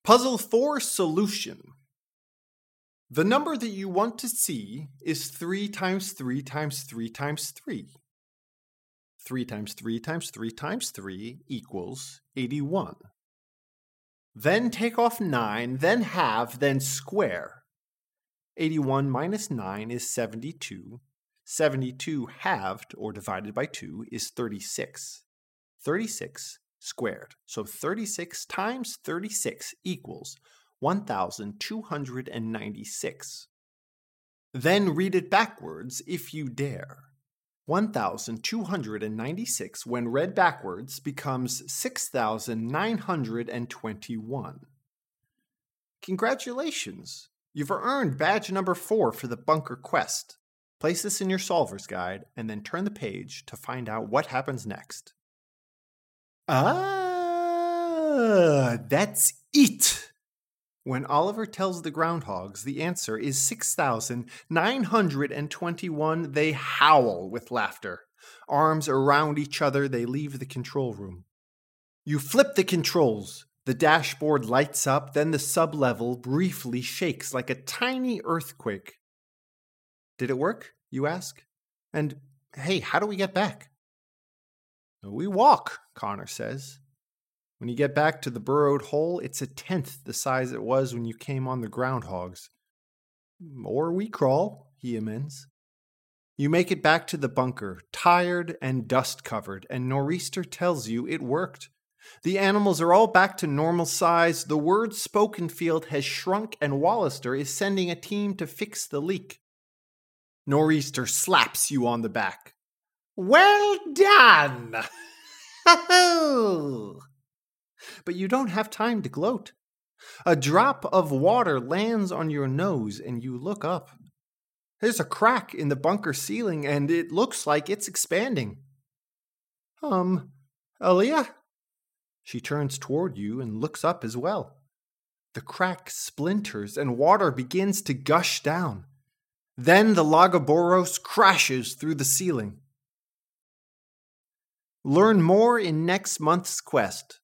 Puzzle 4 solution. The number that you want to see is 3 times 3 times 3 times 3. 3 times 3 times 3 times 3 equals 81. Then take off 9, then halve, then square. 81 minus 9 is 72. 72 halved, or divided by 2, is 36. 36 squared. So 36 times 36 equals 1,296. Then read it backwards if you dare. 1,296, when read backwards, becomes 6,921. Congratulations! You've earned badge number 4 for the bunker quest. Place this in your solver's guide and then turn the page to find out what happens next. That's it! When Oliver tells the groundhogs the answer is 6,921, they howl with laughter. Arms around each other, they leave the control room. You flip the controls. The dashboard lights up, then the sublevel briefly shakes like a tiny earthquake. Did it work, you ask? And, hey, how do we get back? We walk, Connor says. When you get back to the burrowed hole, it's 1/10 the size it was when you came on the groundhogs. Or we crawl, he amends. You make it back to the bunker, tired and dust-covered, and Nor'easter tells you it worked. The animals are all back to normal size, the word spoken field has shrunk, and Wallister is sending a team to fix the leak. Nor'easter slaps you on the back. Well done! But you don't have time to gloat. A drop of water lands on your nose and you look up. There's a crack in the bunker ceiling and it looks like it's expanding. Aaliyah? She turns toward you and looks up as well. The crack splinters and water begins to gush down. Then the Lagaboros crashes through the ceiling. Learn more in next month's quest.